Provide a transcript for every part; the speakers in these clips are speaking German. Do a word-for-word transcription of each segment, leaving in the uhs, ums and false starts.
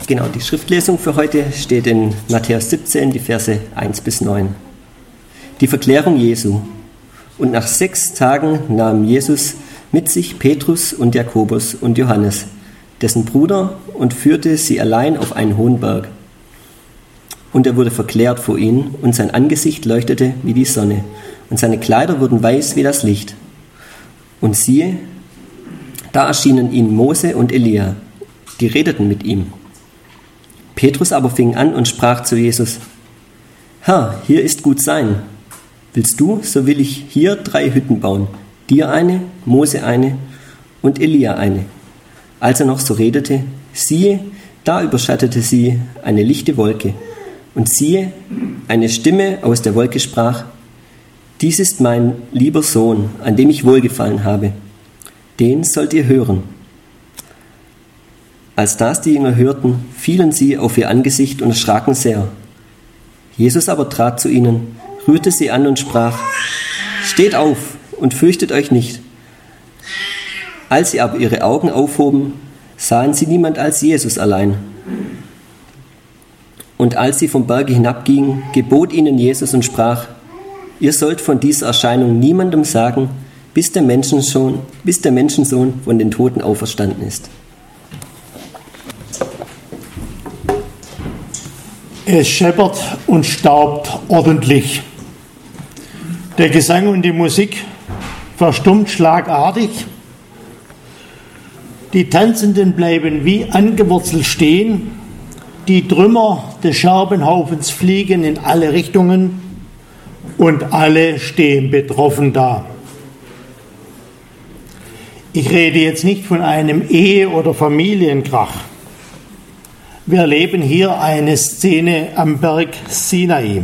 Genau, die Schriftlesung für heute steht in Matthäus siebzehn, die Verse eins bis neun. Die Verklärung Jesu. Und nach sechs Tagen nahm Jesus mit sich Petrus und Jakobus und Johannes, dessen Bruder, und führte sie allein auf einen hohen Berg. Und er wurde verklärt vor ihnen, und sein Angesicht leuchtete wie die Sonne, und seine Kleider wurden weiß wie das Licht. Und siehe, da erschienen ihnen Mose und Elia, die redeten mit ihm. Petrus aber fing an und sprach zu Jesus: Herr, hier ist gut sein. Willst du, so will ich hier drei Hütten bauen, dir eine, Mose eine und Elia eine. Als er noch so redete, siehe, da überschattete sie eine lichte Wolke. Und siehe, eine Stimme aus der Wolke sprach: Dies ist mein lieber Sohn, an dem ich wohlgefallen habe. Den sollt ihr hören. Als das die Jünger hörten, fielen sie auf ihr Angesicht und erschraken sehr. Jesus aber trat zu ihnen, rührte sie an und sprach: Steht auf und fürchtet euch nicht. Als sie aber ihre Augen aufhoben, sahen sie niemand als Jesus allein. Und als sie vom Berge hinabgingen, gebot ihnen Jesus und sprach: Ihr sollt von dieser Erscheinung niemandem sagen, bis der Menschensohn, bis der Menschensohn von den Toten auferstanden ist. Es scheppert und staubt ordentlich. Der Gesang und die Musik verstummt schlagartig. Die Tanzenden bleiben wie angewurzelt stehen. Die Trümmer des Scherbenhaufens fliegen in alle Richtungen und alle stehen betroffen da. Ich rede jetzt nicht von einem Ehe- oder Familienkrach. Wir erleben hier eine Szene am Berg Sinai.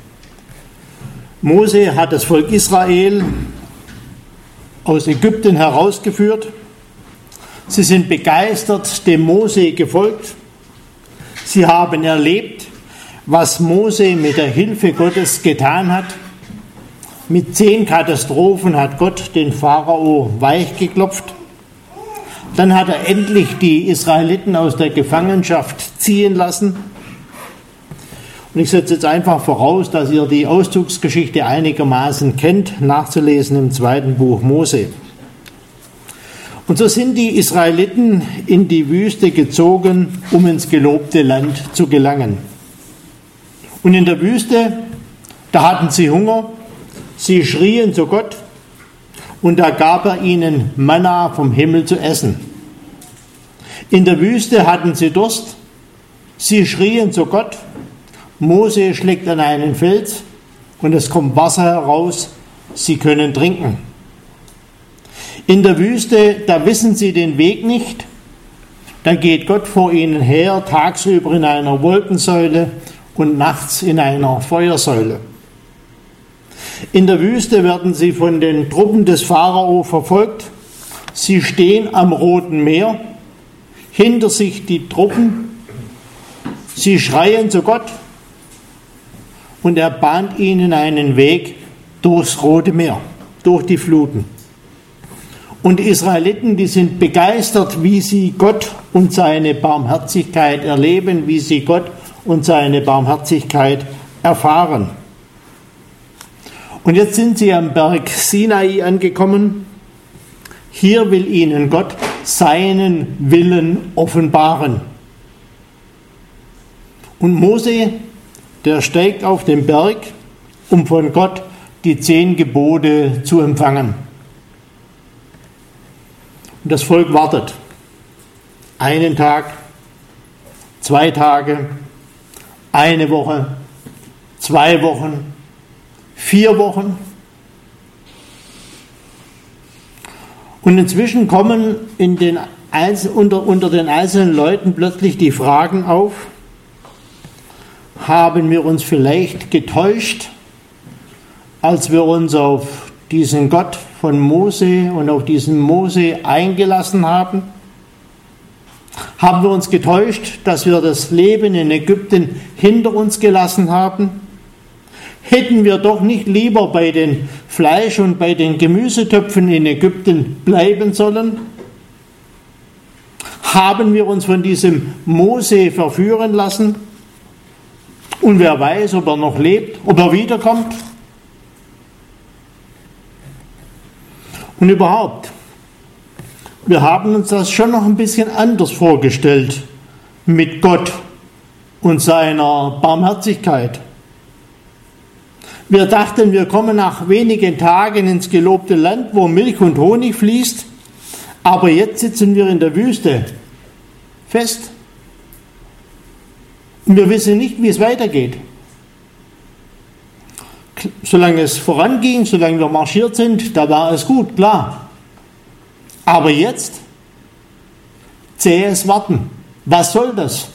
Mose hat das Volk Israel aus Ägypten herausgeführt. Sie sind begeistert dem Mose gefolgt. Sie haben erlebt, was Mose mit der Hilfe Gottes getan hat. Mit zehn Katastrophen hat Gott den Pharao weichgeklopft. Dann hat er endlich die Israeliten aus der Gefangenschaft ziehen lassen. Und ich setze jetzt einfach voraus, dass ihr die Auszugsgeschichte einigermaßen kennt, nachzulesen im zweiten Buch Mose. Und so sind die Israeliten in die Wüste gezogen, um ins gelobte Land zu gelangen. Und in der Wüste, da hatten sie Hunger, sie schrien zu Gott und da gab er ihnen Manna vom Himmel zu essen. In der Wüste hatten sie Durst, sie schrien zu Gott, Mose schlägt an einen Fels und es kommt Wasser heraus, sie können trinken. In der Wüste, da wissen sie den Weg nicht, da geht Gott vor ihnen her, tagsüber in einer Wolkensäule und nachts in einer Feuersäule. In der Wüste werden sie von den Truppen des Pharao verfolgt. Sie stehen am Roten Meer, hinter sich die Truppen. Sie schreien zu Gott und er bahnt ihnen einen Weg durchs Rote Meer, durch die Fluten. Und die Israeliten, die sind begeistert, wie sie Gott und seine Barmherzigkeit erleben, wie sie Gott und seine Barmherzigkeit erfahren. Und jetzt sind sie am Berg Sinai angekommen. Hier will ihnen Gott seinen Willen offenbaren. Und Mose, der steigt auf den Berg, um von Gott die zehn Gebote zu empfangen. Und das Volk wartet. Einen Tag, zwei Tage, eine Woche, zwei Wochen, vier Wochen. Und inzwischen kommen in den Einzel- unter, unter den einzelnen Leuten plötzlich die Fragen auf: Haben wir uns vielleicht getäuscht, als wir uns auf diesen Gott von Mose und auf diesen Mose eingelassen haben? Haben wir uns getäuscht, dass wir das Leben in Ägypten hinter uns gelassen haben? Hätten wir doch nicht lieber bei den Fleisch- und bei den Gemüsetöpfen in Ägypten bleiben sollen? Haben wir uns von diesem Mose verführen lassen? Und wer weiß, ob er noch lebt, ob er wiederkommt? Und überhaupt, wir haben uns das schon noch ein bisschen anders vorgestellt mit Gott und seiner Barmherzigkeit. Wir dachten, wir kommen nach wenigen Tagen ins gelobte Land, wo Milch und Honig fließt, aber jetzt sitzen wir in der Wüste fest. Und wir wissen nicht, wie es weitergeht. Solange es voranging, solange wir marschiert sind, da war es gut, klar. Aber jetzt, zähes Warten. Was soll das?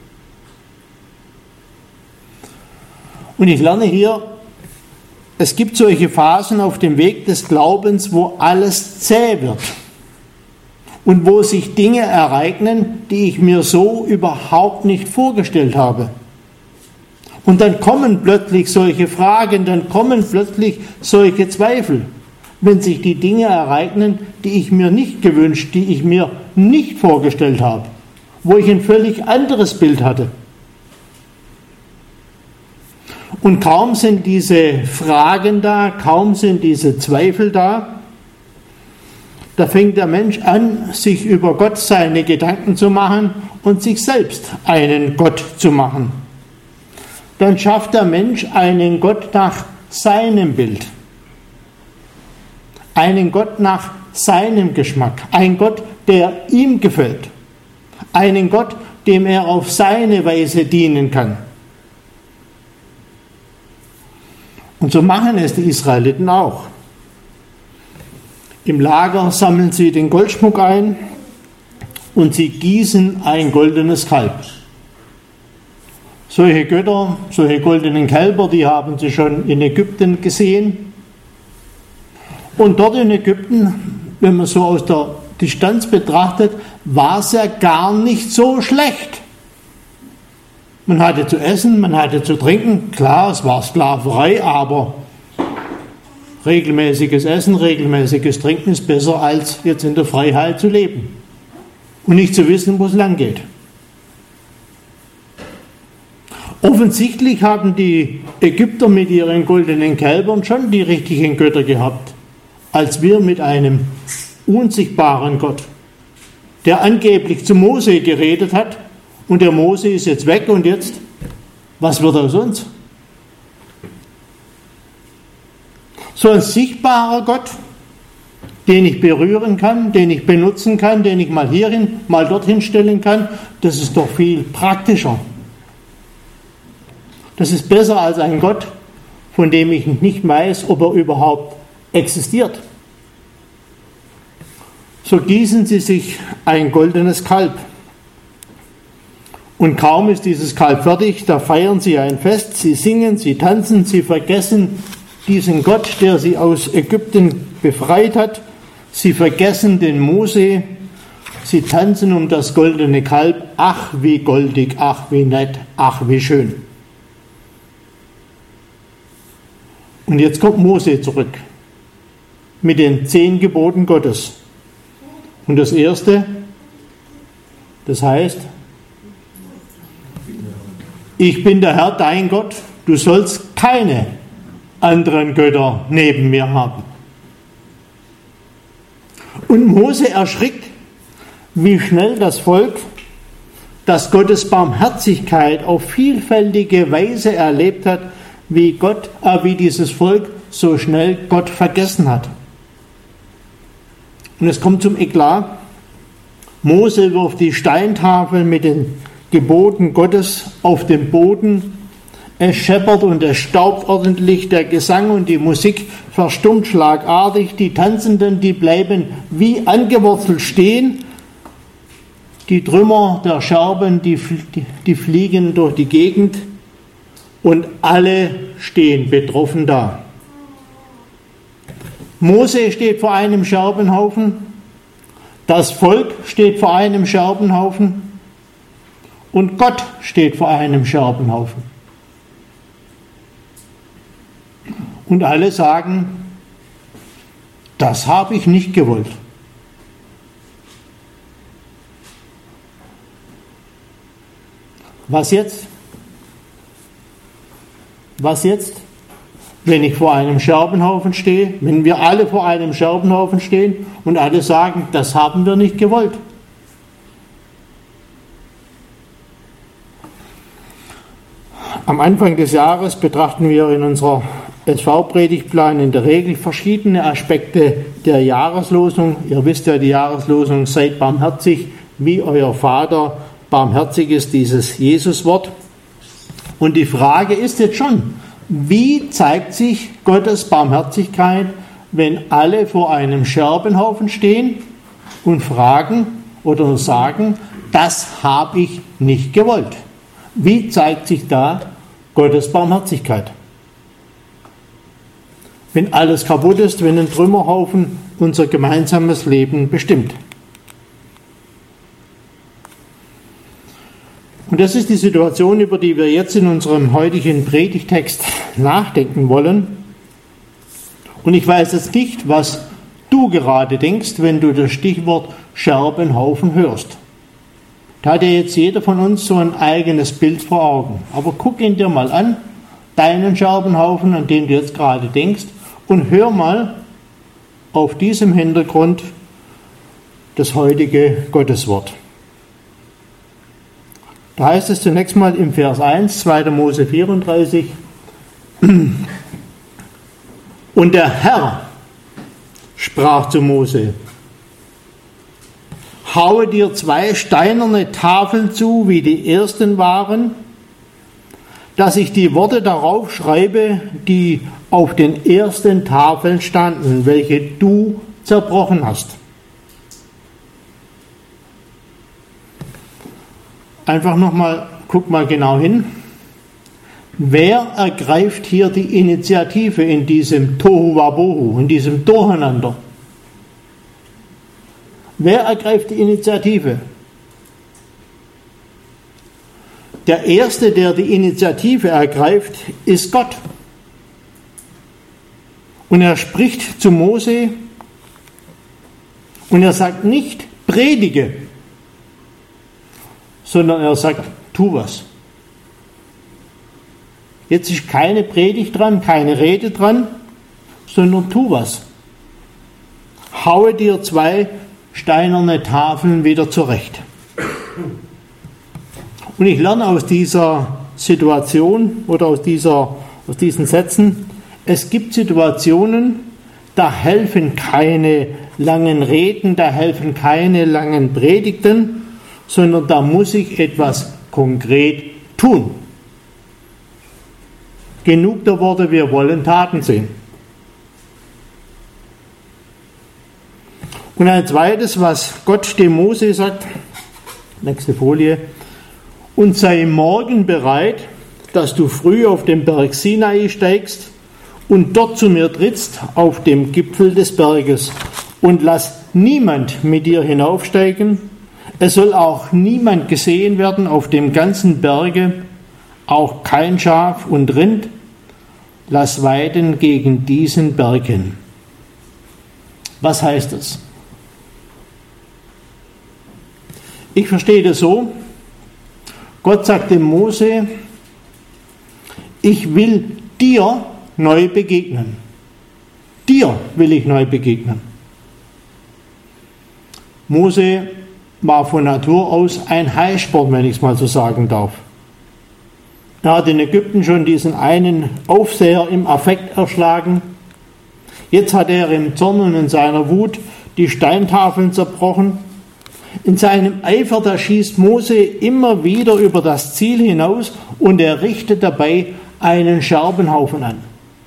Und ich lerne hier, es gibt solche Phasen auf dem Weg des Glaubens, wo alles zäh wird. Und wo sich Dinge ereignen, die ich mir so überhaupt nicht vorgestellt habe. Und dann kommen plötzlich solche Fragen, dann kommen plötzlich solche Zweifel, wenn sich die Dinge ereignen, die ich mir nicht gewünscht, die ich mir nicht vorgestellt habe, wo ich ein völlig anderes Bild hatte. Und kaum sind diese Fragen da, kaum sind diese Zweifel da, da fängt der Mensch an, sich über Gott seine Gedanken zu machen und sich selbst einen Gott zu machen. Dann schafft der Mensch einen Gott nach seinem Bild. Einen Gott nach seinem Geschmack. Ein Gott, der ihm gefällt. Einen Gott, dem er auf seine Weise dienen kann. Und so machen es die Israeliten auch. Im Lager sammeln sie den Goldschmuck ein und sie gießen ein goldenes Kalb. Solche Götter, solche goldenen Kälber, die haben sie schon in Ägypten gesehen. Und dort in Ägypten, wenn man so aus der Distanz betrachtet, war es ja gar nicht so schlecht. Man hatte zu essen, man hatte zu trinken, klar, es war Sklaverei, aber regelmäßiges Essen, regelmäßiges Trinken ist besser, als jetzt in der Freiheit zu leben und nicht zu wissen, wo es lang geht. Offensichtlich haben die Ägypter mit ihren goldenen Kälbern schon die richtigen Götter gehabt, als wir mit einem unsichtbaren Gott, der angeblich zu Mose geredet hat, und der Mose ist jetzt weg und jetzt, was wird aus uns? So ein sichtbarer Gott, den ich berühren kann, den ich benutzen kann, den ich mal hierhin, mal dorthin stellen kann, das ist doch viel praktischer. Das ist besser als ein Gott, von dem ich nicht weiß, ob er überhaupt existiert. So gießen sie sich ein goldenes Kalb. Und kaum ist dieses Kalb fertig, da feiern sie ein Fest, sie singen, sie tanzen, sie vergessen diesen Gott, der sie aus Ägypten befreit hat. Sie vergessen den Mose, sie tanzen um das goldene Kalb. Ach, wie goldig, ach, wie nett, ach, wie schön. Und jetzt kommt Mose zurück mit den zehn Geboten Gottes. Und das erste, das heißt, ich bin der Herr, dein Gott, du sollst keine anderen Götter neben mir haben. Und Mose erschrickt, wie schnell das Volk, das Gottes Barmherzigkeit auf vielfältige Weise erlebt hat, wie Gott, äh, wie dieses Volk so schnell Gott vergessen hat. Und es kommt zum Eklat. Mose wirft die Steintafel mit den Geboten Gottes auf den Boden. Es scheppert und es staubt ordentlich, der Gesang und die Musik verstummt schlagartig, die Tanzenden, die bleiben wie angewurzelt stehen, die Trümmer der Scherben, die, die, die fliegen durch die Gegend und alle stehen betroffen da. Mose steht vor einem Scherbenhaufen, das Volk steht vor einem Scherbenhaufen und Gott steht vor einem Scherbenhaufen. Und alle sagen, das habe ich nicht gewollt. Was jetzt? Was jetzt? Wenn ich vor einem Scherbenhaufen stehe, wenn wir alle vor einem Scherbenhaufen stehen und alle sagen, das haben wir nicht gewollt. Am Anfang des Jahres betrachten wir in unserer S V-Predigtplan in der Regel verschiedene Aspekte der Jahreslosung. Ihr wisst ja, die Jahreslosung, seid barmherzig, wie euer Vater barmherzig ist, dieses Jesuswort. Und die Frage ist jetzt schon, wie zeigt sich Gottes Barmherzigkeit, wenn alle vor einem Scherbenhaufen stehen und fragen oder sagen, das habe ich nicht gewollt? Wie zeigt sich da Gottes Barmherzigkeit? Wenn alles kaputt ist, wenn ein Trümmerhaufen unser gemeinsames Leben bestimmt. Und das ist die Situation, über die wir jetzt in unserem heutigen Predigtext nachdenken wollen. Und ich weiß jetzt nicht, was du gerade denkst, wenn du das Stichwort Scherbenhaufen hörst. Da hat ja jetzt jeder von uns so ein eigenes Bild vor Augen. Aber guck ihn dir mal an, deinen Scherbenhaufen, an den du jetzt gerade denkst, und hör mal auf diesem Hintergrund das heutige Gotteswort. Da heißt es zunächst mal im Vers eins, zweiter Mose vierunddreißig, und der Herr sprach zu Mose, haue dir zwei steinerne Tafeln zu, wie die ersten waren, dass ich die Worte darauf schreibe, die auf den ersten Tafeln standen, welche du zerbrochen hast. Einfach nochmal, guck mal genau hin. Wer ergreift hier die Initiative in diesem Tohu Wabohu, in diesem Durcheinander? Wer ergreift die Initiative? Der Erste, der die Initiative ergreift, ist Gott. Und er spricht zu Mose und er sagt nicht, predige, sondern er sagt, tu was. Jetzt ist keine Predigt dran, keine Rede dran, sondern tu was. Haue dir zwei steinerne Tafeln wieder zurecht. Und ich lerne aus dieser Situation oder aus, dieser, aus diesen Sätzen, es gibt Situationen, da helfen keine langen Reden, da helfen keine langen Predigten, sondern da muss ich etwas konkret tun. Genug der Worte, wir wollen Taten sehen. Und ein zweites, was Gott dem Mose sagt, nächste Folie, und sei morgen bereit, dass du früh auf den Berg Sinai steigst und dort zu mir trittst auf dem Gipfel des Berges und lass niemand mit dir hinaufsteigen. Es soll auch niemand gesehen werden auf dem ganzen Berge, auch kein Schaf und Rind. Lass weiden gegen diesen Berg hin. Was heißt das? Ich verstehe das so, Gott sagt dem Mose, ich will dir neu begegnen. Dir will ich neu begegnen. Mose war von Natur aus ein Heißsporn, wenn ich es mal so sagen darf. Er hat in Ägypten schon diesen einen Aufseher im Affekt erschlagen. Jetzt hat er im Zorn und in seiner Wut die Steintafeln zerbrochen. In seinem Eifer, da schießt Mose immer wieder über das Ziel hinaus und er richtet dabei einen Scherbenhaufen an.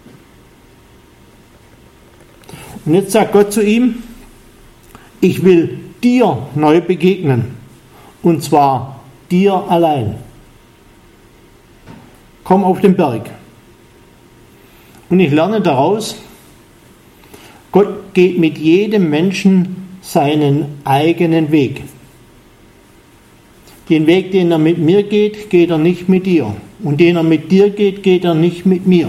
Und jetzt sagt Gott zu ihm, ich will dir neu begegnen, und zwar dir allein. Komm auf den Berg. Und ich lerne daraus, Gott geht mit jedem Menschen seinen eigenen Weg. Den Weg, den er mit mir geht, geht er nicht mit dir. Und den er mit dir geht, geht er nicht mit mir.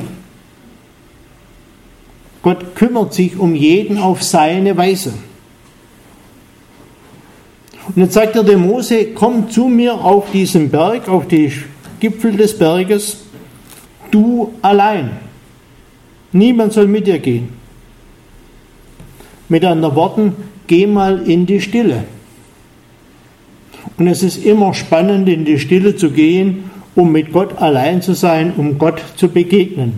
Gott kümmert sich um jeden auf seine Weise. Und jetzt sagt er dem Mose, komm zu mir auf diesen Berg, auf die Gipfel des Berges, du allein. Niemand soll mit dir gehen. Mit anderen Worten, geh mal in die Stille. Und es ist immer spannend, in die Stille zu gehen, um mit Gott allein zu sein, um Gott zu begegnen.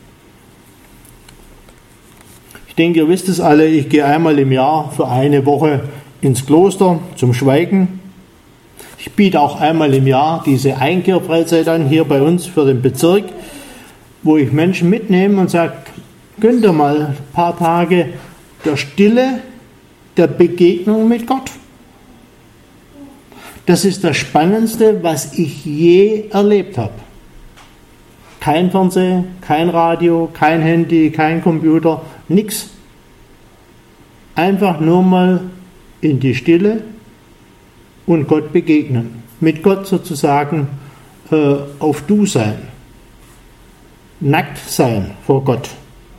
Ich denke, ihr wisst es alle, ich gehe einmal im Jahr für eine Woche ins Kloster zum Schweigen. Ich biete auch einmal im Jahr diese Einkehrfreizeit an, hier bei uns für den Bezirk, wo ich Menschen mitnehme und sage, gönnt ihr mal ein paar Tage der Stille, der Begegnung mit Gott. Das ist das Spannendste, was ich je erlebt habe. Kein Fernsehen, kein Radio, kein Handy, kein Computer, nichts. Einfach nur mal in die Stille und Gott begegnen. Mit Gott sozusagen äh, auf Du sein. Nackt sein vor Gott.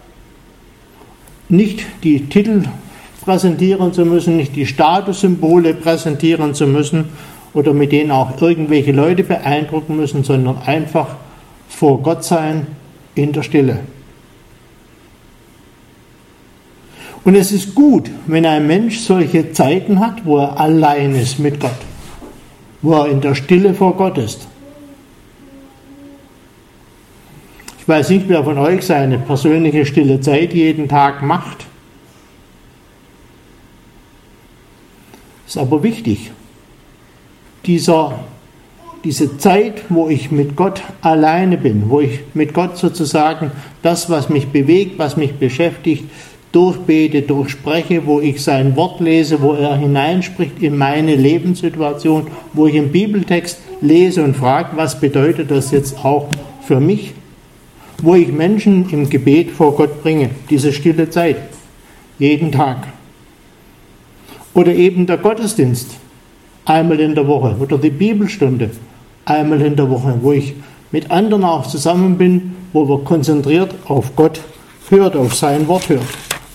Nicht die Titel präsentieren zu müssen, nicht die Statussymbole präsentieren zu müssen oder mit denen auch irgendwelche Leute beeindrucken müssen, sondern einfach vor Gott sein in der Stille. Und es ist gut, wenn ein Mensch solche Zeiten hat, wo er allein ist mit Gott, wo er in der Stille vor Gott ist. Ich weiß nicht, wer von euch seine persönliche stille Zeit jeden Tag macht. Ist aber wichtig. Dieser, diese Zeit, wo ich mit Gott alleine bin, wo ich mit Gott sozusagen das, was mich bewegt, was mich beschäftigt, durchbete, durchspreche, wo ich sein Wort lese, wo er hineinspricht in meine Lebenssituation, wo ich einen Bibeltext lese und frage, was bedeutet das jetzt auch für mich, wo ich Menschen im Gebet vor Gott bringe, diese stille Zeit, jeden Tag. Oder eben der Gottesdienst, einmal in der Woche, oder die Bibelstunde, einmal in der Woche, wo ich mit anderen auch zusammen bin, wo wir konzentriert auf Gott hört, auf sein Wort hört.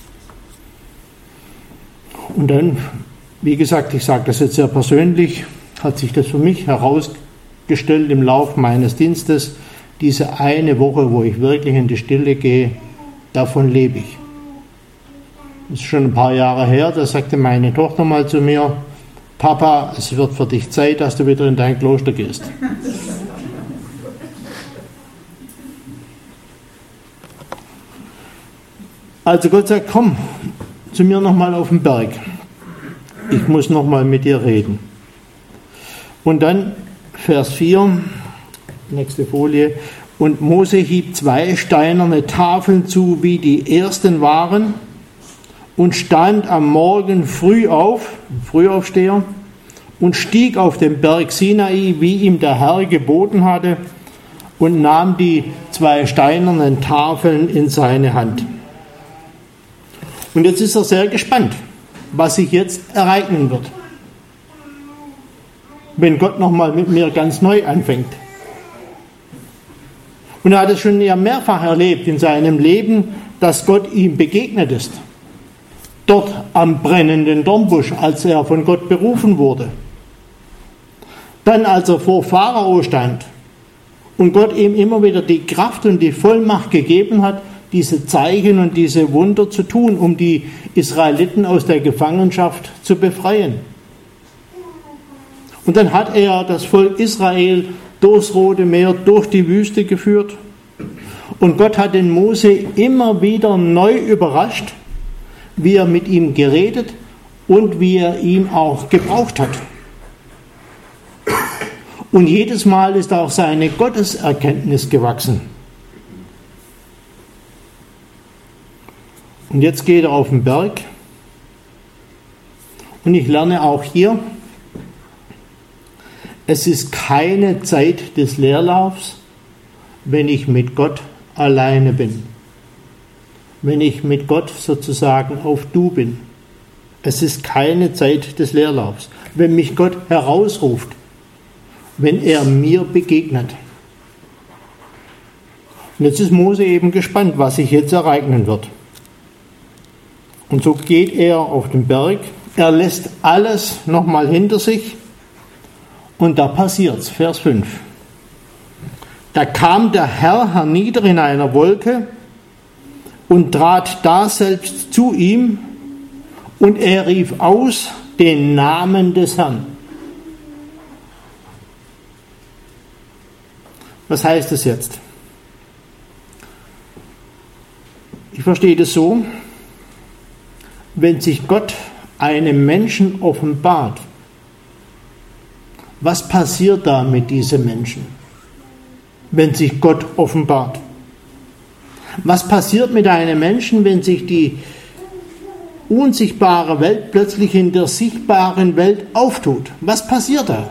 Und dann, wie gesagt, ich sage das jetzt sehr persönlich, hat sich das für mich herausgestellt im Lauf meines Dienstes, diese eine Woche, wo ich wirklich in die Stille gehe, davon lebe ich. Das ist schon ein paar Jahre her, da sagte meine Tochter mal zu mir, Papa, es wird für dich Zeit, dass du wieder in dein Kloster gehst. Also Gott sagt, komm zu mir nochmal auf den Berg. Ich muss nochmal mit dir reden. Und dann Vers vier, nächste Folie. Und Mose hieb zwei steinerne Tafeln zu, wie die ersten waren, und stand am Morgen früh auf, Frühaufsteher, und stieg auf den Berg Sinai, wie ihm der Herr geboten hatte, und nahm die zwei steinernen Tafeln in seine Hand. Und jetzt ist er sehr gespannt, was sich jetzt ereignen wird, wenn Gott nochmal mit mir ganz neu anfängt. Und er hat es schon ja mehrfach erlebt in seinem Leben, dass Gott ihm begegnet ist. Dort am brennenden Dornbusch, als er von Gott berufen wurde. Dann, als er vor Pharao stand und Gott ihm immer wieder die Kraft und die Vollmacht gegeben hat, diese Zeichen und diese Wunder zu tun, um die Israeliten aus der Gefangenschaft zu befreien. Und dann hat er das Volk Israel durchs Rote Meer, durch die Wüste geführt. Und Gott hat den Mose immer wieder neu überrascht, wie er mit ihm geredet und wie er ihn auch gebraucht hat. Und jedes Mal ist auch seine Gotteserkenntnis gewachsen. Und jetzt geht er auf den Berg. Und ich lerne auch hier, es ist keine Zeit des Leerlaufs, wenn ich mit Gott alleine bin. Wenn ich mit Gott sozusagen auf Du bin. Es ist keine Zeit des Leerlaufs. Wenn mich Gott herausruft, wenn er mir begegnet. Und jetzt ist Mose eben gespannt, was sich jetzt ereignen wird. Und so geht er auf den Berg Er lässt alles nochmal hinter sich und da passiert's, Vers fünf. Da kam der Herr hernieder in einer Wolke und trat daselbst zu ihm und er rief aus den Namen des Herrn. Was heißt das jetzt? Ich verstehe das so, wenn sich Gott einem Menschen offenbart, was passiert da mit diesem Menschen, wenn sich Gott offenbart? Was passiert mit einem Menschen, wenn sich die unsichtbare Welt plötzlich in der sichtbaren Welt auftut? Was passiert da?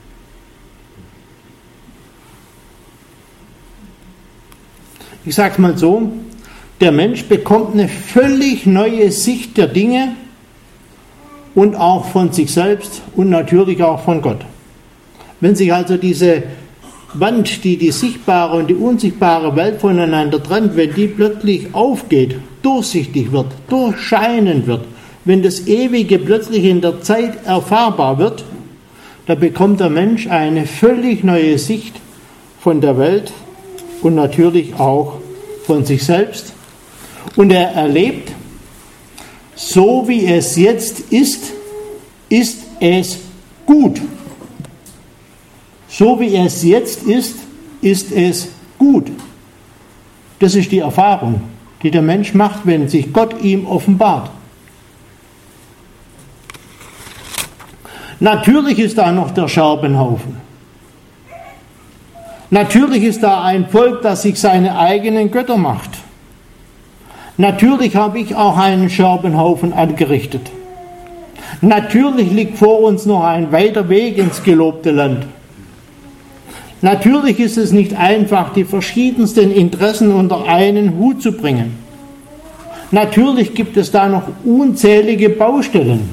Ich sage es mal so, der Mensch bekommt eine völlig neue Sicht der Dinge und auch von sich selbst und natürlich auch von Gott. Wenn sich also diese Wand, die die sichtbare und die unsichtbare Welt voneinander trennt, wenn die plötzlich aufgeht, durchsichtig wird, durchscheinend wird, wenn das Ewige plötzlich in der Zeit erfahrbar wird, da bekommt der Mensch eine völlig neue Sicht von der Welt und natürlich auch von sich selbst. Und er erlebt, so wie es jetzt ist, ist es gut. So wie es jetzt ist, ist es gut. Das ist die Erfahrung, die der Mensch macht, wenn sich Gott ihm offenbart. Natürlich ist da noch der Scherbenhaufen. Natürlich ist da ein Volk, das sich seine eigenen Götter macht. Natürlich habe ich auch einen Scherbenhaufen angerichtet. Natürlich liegt vor uns noch ein weiter Weg ins gelobte Land. Natürlich ist es nicht einfach, die verschiedensten Interessen unter einen Hut zu bringen. Natürlich gibt es da noch unzählige Baustellen.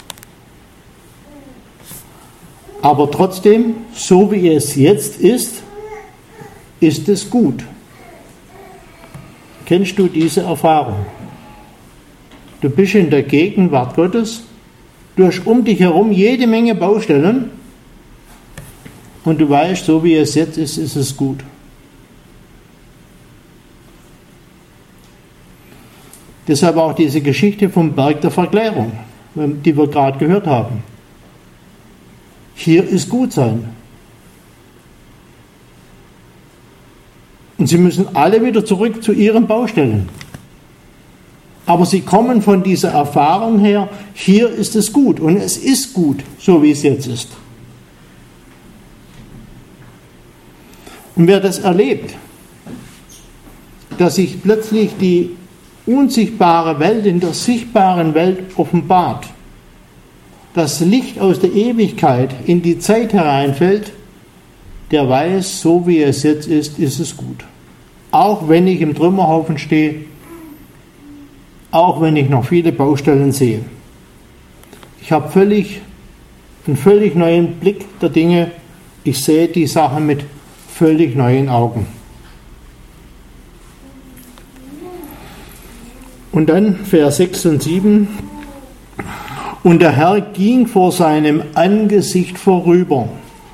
Aber trotzdem, so wie es jetzt ist, ist es gut. Kennst du diese Erfahrung? Du bist in der Gegenwart Gottes, du hast um dich herum jede Menge Baustellen und du weißt, so wie es jetzt ist, ist es gut. Deshalb auch diese Geschichte vom Berg der Verklärung, die wir gerade gehört haben. Hier ist Gutsein. Und sie müssen alle wieder zurück zu ihren Baustellen. Aber sie kommen von dieser Erfahrung her, hier ist es gut. Und es ist gut, so wie es jetzt ist. Und wer das erlebt, dass sich plötzlich die unsichtbare Welt in der sichtbaren Welt offenbart, das Licht aus der Ewigkeit in die Zeit hereinfällt, der weiß, so wie es jetzt ist, ist es gut. Auch wenn ich im Trümmerhaufen stehe, auch wenn ich noch viele Baustellen sehe. Ich habe völlig, einen völlig neuen Blick der Dinge. Ich sehe die Sache mit völlig neuen Augen. Und dann Vers sechs und sieben. Und der Herr ging vor seinem Angesicht vorüber.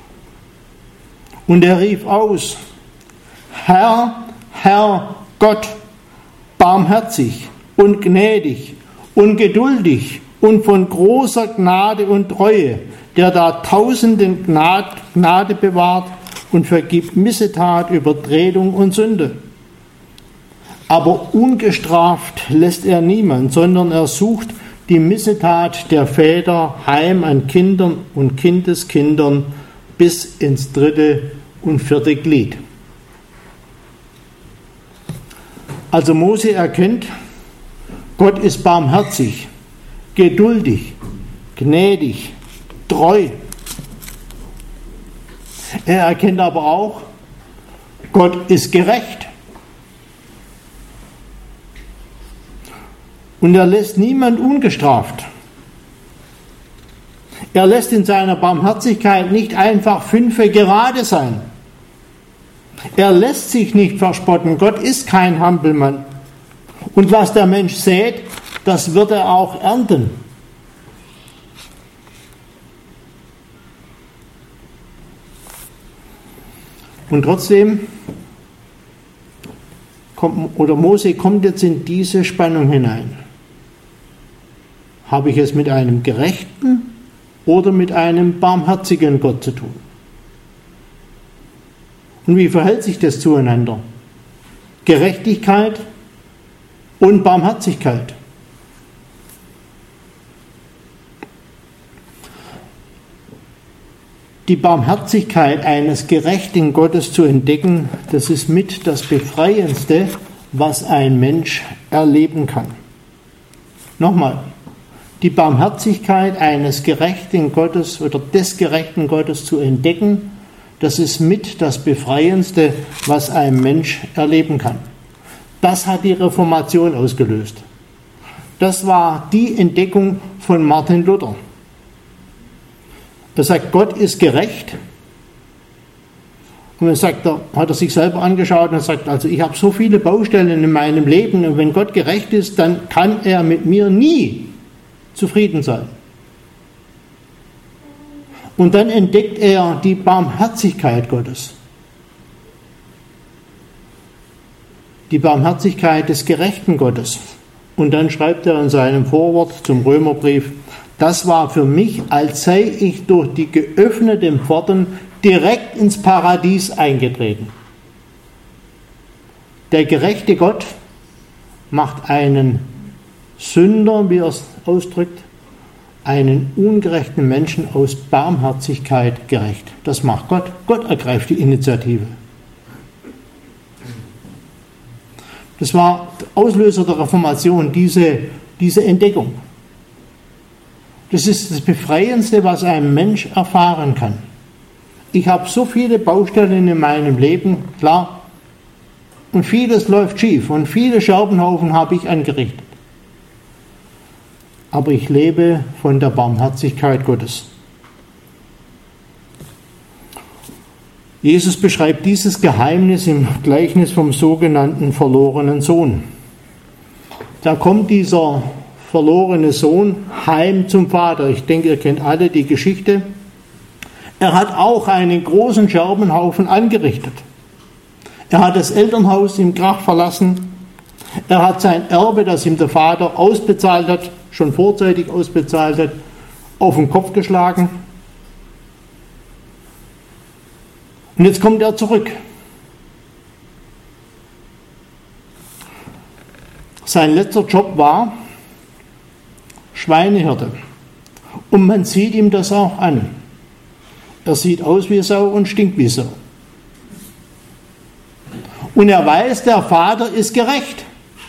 Und er rief aus, Herr, Herr Gott, barmherzig und gnädig und geduldig und von großer Gnade und Treue, der da tausenden Gnade bewahrt und vergibt Missetat, Übertretung und Sünde. Aber ungestraft lässt er niemand, sondern er sucht die Missetat der Väter heim an Kindern und Kindeskindern bis ins dritte und vierte Glied. Also Mose erkennt, Gott ist barmherzig, geduldig, gnädig, treu. Er erkennt aber auch, Gott ist gerecht. Und er lässt niemand ungestraft. Er lässt in seiner Barmherzigkeit nicht einfach fünfe gerade sein. Er lässt sich nicht verspotten. Gott ist kein Hampelmann. Und was der Mensch sät, das wird er auch ernten. Und trotzdem kommt, oder Mose kommt jetzt in diese Spannung hinein. Habe ich es mit einem gerechten oder mit einem barmherzigen Gott zu tun? Und wie verhält sich das zueinander? Gerechtigkeit und Barmherzigkeit. Die Barmherzigkeit eines gerechten Gottes zu entdecken, das ist mit das Befreiendste, was ein Mensch erleben kann. Nochmal, die Barmherzigkeit eines gerechten Gottes oder des gerechten Gottes zu entdecken, das ist mit das Befreiendste, was ein Mensch erleben kann. Das hat die Reformation ausgelöst. Das war die Entdeckung von Martin Luther. Er sagt, Gott ist gerecht. Und dann sagt er, hat er sich selber angeschaut und sagt, also ich habe so viele Baustellen in meinem Leben und wenn Gott gerecht ist, dann kann er mit mir nie zufrieden sein. Und dann entdeckt er die Barmherzigkeit Gottes. Die Barmherzigkeit des gerechten Gottes. Und dann schreibt er in seinem Vorwort zum Römerbrief, das war für mich, als sei ich durch die geöffneten Pforten direkt ins Paradies eingetreten. Der gerechte Gott macht einen Sünder, wie er es ausdrückt, einen ungerechten Menschen aus Barmherzigkeit gerecht. Das macht Gott. Gott ergreift die Initiative. Das war der Auslöser der Reformation, diese, diese Entdeckung. Das ist das Befreiendste, was ein Mensch erfahren kann. Ich habe so viele Baustellen in meinem Leben, klar, und vieles läuft schief und viele Scherbenhaufen habe ich angerichtet. Aber ich lebe von der Barmherzigkeit Gottes. Jesus beschreibt dieses Geheimnis im Gleichnis vom sogenannten verlorenen Sohn. Da kommt dieser verlorene Sohn heim zum Vater. Ich denke, ihr kennt alle die Geschichte. Er hat auch einen großen Scherbenhaufen angerichtet. Er hat das Elternhaus im Krach verlassen. Er hat sein Erbe, das ihm der Vater ausbezahlt hat, schon vorzeitig ausbezahlt hat, auf den Kopf geschlagen. Und jetzt kommt er zurück. Sein letzter Job war Schweinehirte. Und man sieht ihm das auch an. Er sieht aus wie Sau und stinkt wie Sau. Und er weiß, der Vater ist gerecht.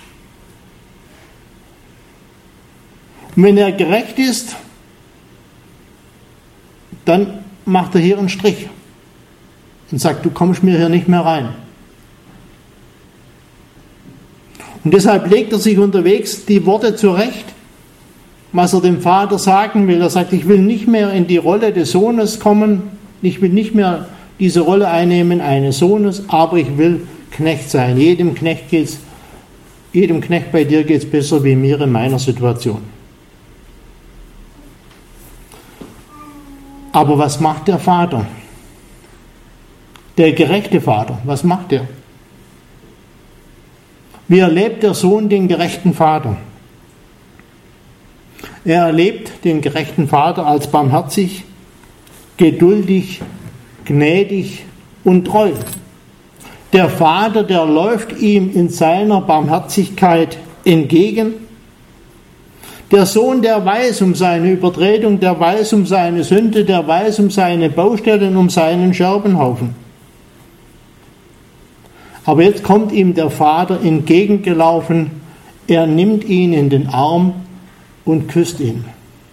Und wenn er gerecht ist, dann macht er hier einen Strich und sagt, du kommst mir hier nicht mehr rein. Und deshalb legt er sich unterwegs die Worte zurecht, was er dem Vater sagen will. Er sagt, ich will nicht mehr in die Rolle des Sohnes kommen, ich will nicht mehr diese Rolle einnehmen eines Sohnes, aber ich will Knecht sein. Jedem Knecht geht's, jedem Knecht bei dir geht es besser wie mir in meiner Situation. Aber was macht der Vater? Der gerechte Vater, was macht er? Wie erlebt der Sohn den gerechten Vater? Er erlebt den gerechten Vater als barmherzig, geduldig, gnädig und treu. Der Vater, der läuft ihm in seiner Barmherzigkeit entgegen. Der Sohn, der weiß um seine Übertretung, der weiß um seine Sünde, der weiß um seine Baustellen, um seinen Scherbenhaufen. Aber jetzt kommt ihm der Vater entgegengelaufen, er nimmt ihn in den Arm und küsst ihn.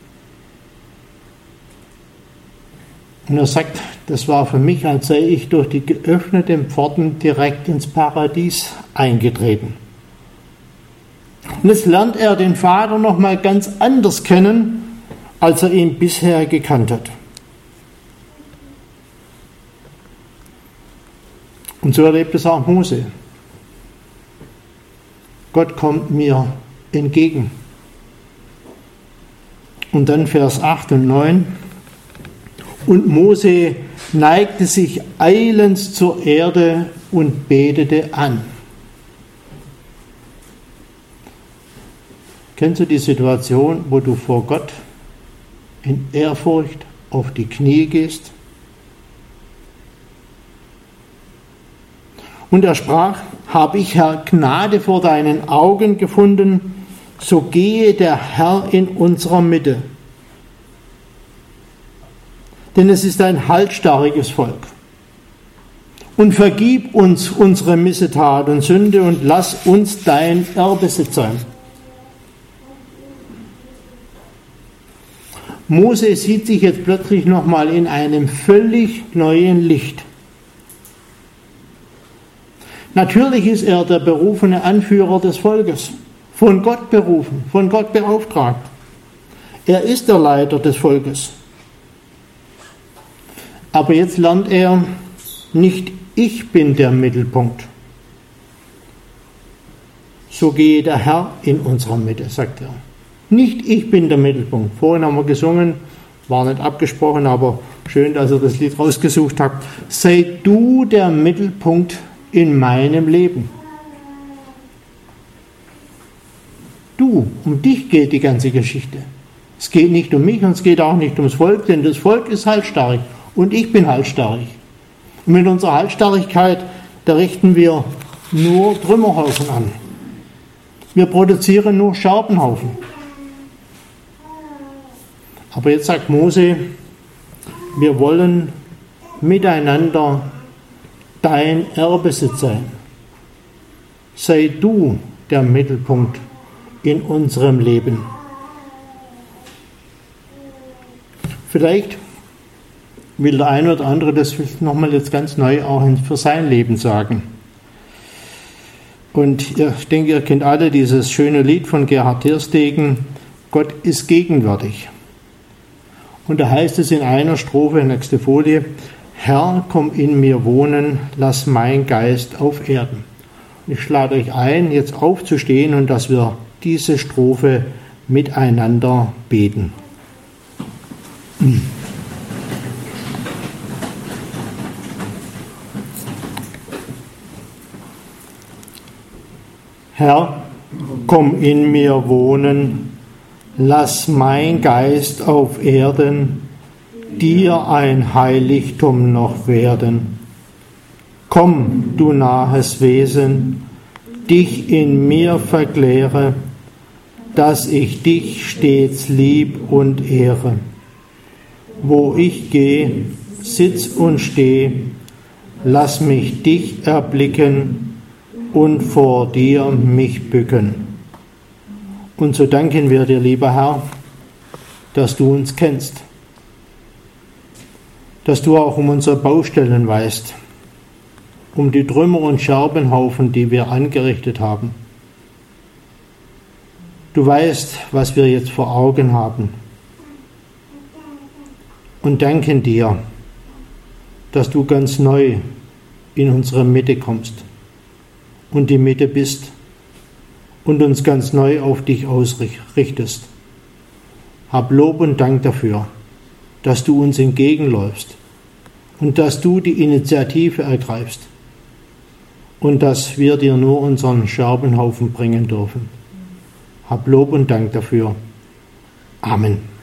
Und er sagt, das war für mich, als sei ich durch die geöffneten Pforten direkt ins Paradies eingetreten. Und jetzt lernt er den Vater noch mal ganz anders kennen, als er ihn bisher gekannt hat. Und so erlebt es auch Mose. Gott kommt mir entgegen. Und dann Vers acht und neun. Und Mose neigte sich eilends zur Erde und betete an. Kennst du die Situation, wo du vor Gott in Ehrfurcht auf die Knie gehst? Und er sprach: Habe ich, Herr, Gnade vor deinen Augen gefunden, so gehe der Herr in unserer Mitte. Denn es ist ein halsstarriges Volk. Und vergib uns unsere Missetat und Sünde und lass uns dein Erbesitz sein. Mose sieht sich jetzt plötzlich nochmal in einem völlig neuen Licht. Natürlich ist er der berufene Anführer des Volkes, von Gott berufen, von Gott beauftragt. Er ist der Leiter des Volkes. Aber jetzt lernt er, nicht ich bin der Mittelpunkt. So gehe der Herr in unserer Mitte, sagt er. Nicht ich bin der Mittelpunkt. Vorhin haben wir gesungen, war nicht abgesprochen, aber schön, dass ihr das Lied rausgesucht habt. Sei du der Mittelpunkt in meinem Leben. Du, um dich geht die ganze Geschichte. Es geht nicht um mich und es geht auch nicht ums Volk, denn das Volk ist halsstarrig und ich bin halsstarrig. Und mit unserer Halsstarrigkeit, da richten wir nur Trümmerhaufen an. Wir produzieren nur Scherbenhaufen. Aber jetzt sagt Mose, wir wollen miteinander dein Erbesitz sein. Sei du der Mittelpunkt in unserem Leben. Vielleicht will der eine oder andere das nochmal jetzt ganz neu auch für sein Leben sagen. Und ich denke, ihr kennt alle dieses schöne Lied von Gerhard Terstegen, Gott ist gegenwärtig. Und da heißt es in einer Strophe, nächste Folie, Herr, komm in mir wohnen, lass mein Geist auf Erden. Und ich lade euch ein, jetzt aufzustehen und dass wir diese Strophe miteinander beten. Herr, komm in mir wohnen, lass mein Geist auf Erden dir ein Heiligtum noch werden. Komm, du nahes Wesen, dich in mir verkläre, dass ich dich stets lieb und ehre. Wo ich geh, sitz und steh, lass mich dich erblicken und vor dir mich bücken. Und so danken wir dir, lieber Herr, dass du uns kennst, dass du auch um unsere Baustellen weißt, um die Trümmer und Scherbenhaufen, die wir angerichtet haben. Du weißt, was wir jetzt vor Augen haben. Und danken dir, dass du ganz neu in unsere Mitte kommst und die Mitte bist und uns ganz neu auf dich ausrichtest. Hab Lob und Dank dafür, dass du uns entgegenläufst und dass du die Initiative ergreifst und dass wir dir nur unseren Scherbenhaufen bringen dürfen. Hab Lob und Dank dafür. Amen.